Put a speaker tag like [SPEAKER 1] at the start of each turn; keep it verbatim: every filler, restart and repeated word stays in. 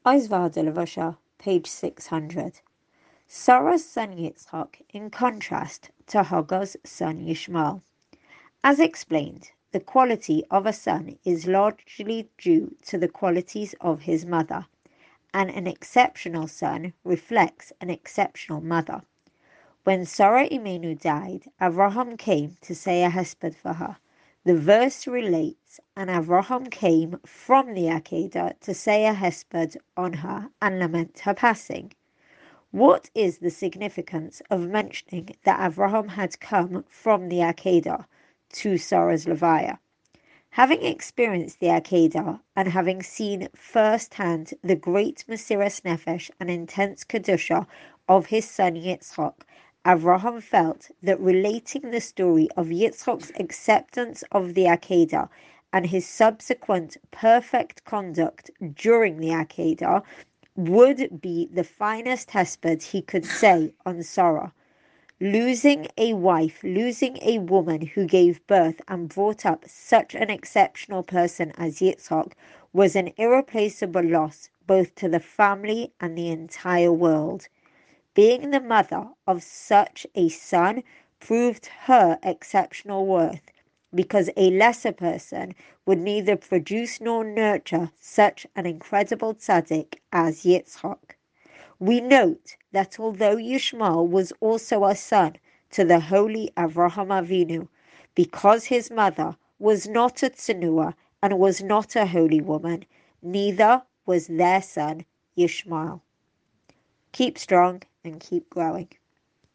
[SPEAKER 1] Oswald Levasha, page six hundred. Sarah's son Yitzchak in contrast to Hagar's son Yishmael. As explained, the quality of a son is largely due to the qualities of his mother, and an exceptional son reflects an exceptional mother. When Sarah Imenu died, Avraham came to say a hesped for her. The verse relates, and Avraham came from the Akedah to say a hesped on her and lament her passing. What is the significance of mentioning that Avraham had come from the Akedah to Sarah's Levaya? Having experienced the Akedah and having seen firsthand the great Mesiras Nefesh and intense Kedusha of his son Yitzchak, Avraham felt that relating the story of Yitzchak's acceptance of the Akedah and his subsequent perfect conduct during the Akedah would be the finest hesped he could say on Sarah. Losing a wife, losing a woman who gave birth and brought up such an exceptional person as Yitzchak was an irreplaceable loss both to the family and the entire world. Being the mother of such a son proved her exceptional worth, because a lesser person would neither produce nor nurture such an incredible tzaddik as Yitzchak. We note that although Yishmael was also a son to the holy Avraham Avinu, because his mother was not a tzenua and was not a holy woman, neither was their son Yishmael. Keep strong and keep growing.